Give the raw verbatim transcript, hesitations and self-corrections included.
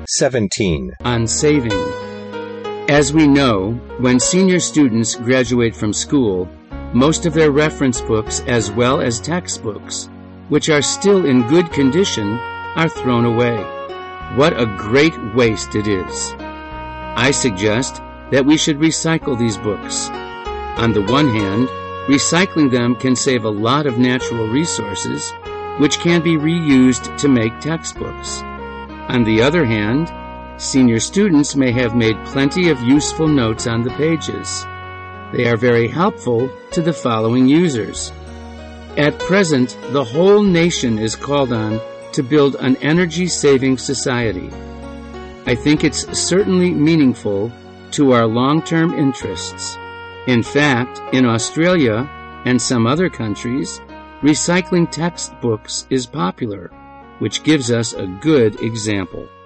seventeen. On saving. As we know, when senior students graduate from school, most of their reference books as well as textbooks, which are still in good condition, are thrown away. What a great waste it is. I suggest that we should recycle these books. On the one hand, recycling them can save a lot of natural resources, which can be reused to make textbooks. On the other hand, senior students may have made plenty of useful notes on the pages. They are very helpful to the following users. At present, the whole nation is called on to build an energy-saving society. I think it's certainly meaningful to our long-term interests. In fact, in Australia and some other countries, recycling textbooks is popular, which gives us a good example.